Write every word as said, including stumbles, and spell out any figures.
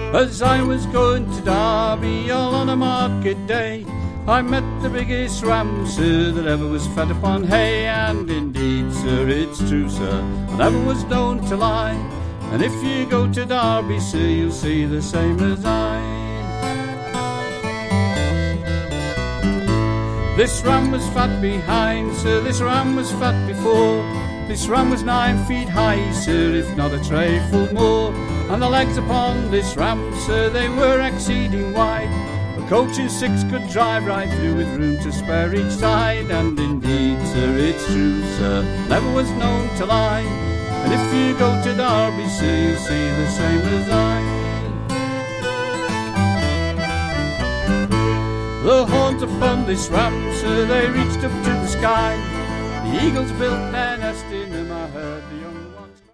As I was going to Derby all on a market day, I met the biggest ram, sir, that ever was fed upon hay. And indeed, sir, it's true, sir, I never was known to lie. And if you go to Derby, sir, you'll see the same as I. This ram was fat behind, sir, this ram was fat before. This ram was nine feet high, sir, if not a trifle more. And the legs upon this ram, sir, they were exceeding wide. A coach and six could drive right through with room to spare each side. And indeed, sir, it's true, sir, never was known to lie. And if you go to Derby, sir, you'll see the same as I. The horns upon this ram, sir, they reached up to the sky. The eagles built their nest